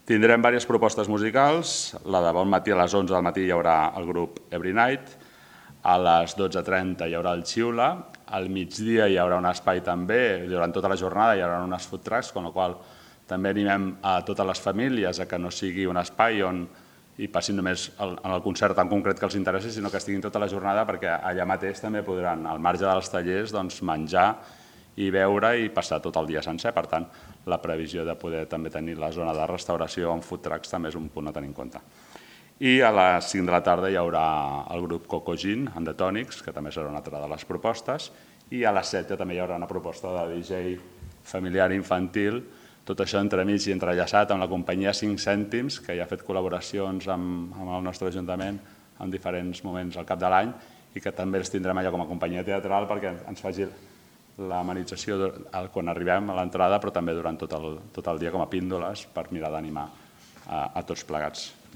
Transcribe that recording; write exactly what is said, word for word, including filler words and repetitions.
Tindrem diverses propostes musicals. La de bon matí a les onze del matí hi haurà el grup Every Night. A les dotze i trenta hi haurà el Xiula. Al migdia hi haurà un espai també. Durant tota la jornada hi haurà unes food trucks, amb la qual també animem a totes les famílies a que no sigui un espai on hi passin només en el concert en concret que els interessi, sinó que estiguin tota la jornada, perquè allà mateix també podran, al marge dels tallers, menjar i beure i passar tot el dia sencer. Per tant, la previsió de poder també tenir la zona de restauració amb food trucks també és un punt a tenir en compte. I a les cinc de la tarda hi haurà el grup Coco Gin and the Tonics, que també serà una altra de les propostes, i a les set també hi haurà una proposta de D J familiar infantil, tot això entremig i entrellaçat amb la companyia cinc cèntims, que ja ha fet col·laboracions amb el nostre Ajuntament en diferents moments al cap de l'any i que també els tindrem allò com a companyia teatral perquè ens faci l'amenització quan arribem a l'entrada, però també durant tot el dia com a píndoles per mirar d'animar a tots plegats.